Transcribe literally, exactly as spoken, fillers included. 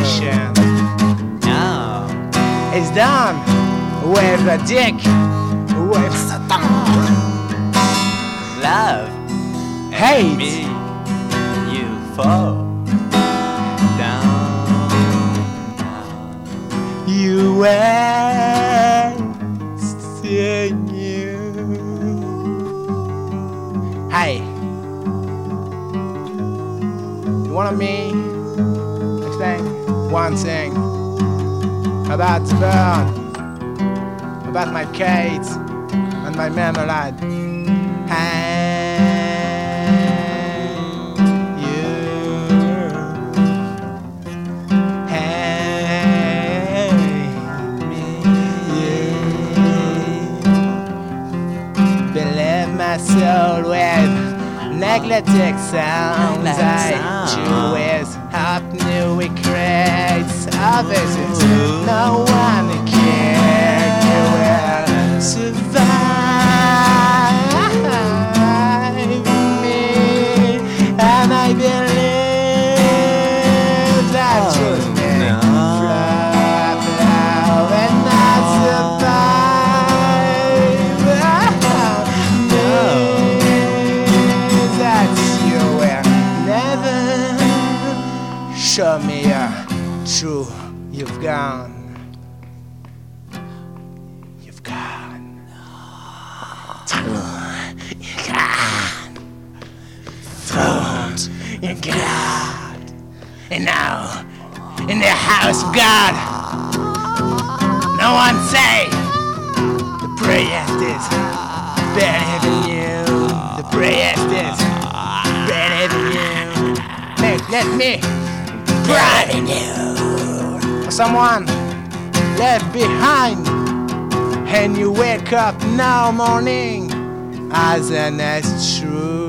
ocean. No. It's done with a dick, with Satan. Love. Hate. Me. You fall down. You were seeing you. Hey, you want me to explain one thing about the bird, about my Kate and my marmalade? Hey, you. Hey, me, you. Believe my soul with neglected sounds. Neglected I sounds. choose up new we create services. No one can will survive me, and I believe that Oh, truth may no. fly, flow, and not survive. No. That you will never show me a true. You've gone. You've gone. You've gone. Thrones. You're God. And now, in the house of God, no one say the priest is better than you. The priest is better than you. Hey, let me better than you. Someone left behind, and you wake up now morning as an as true.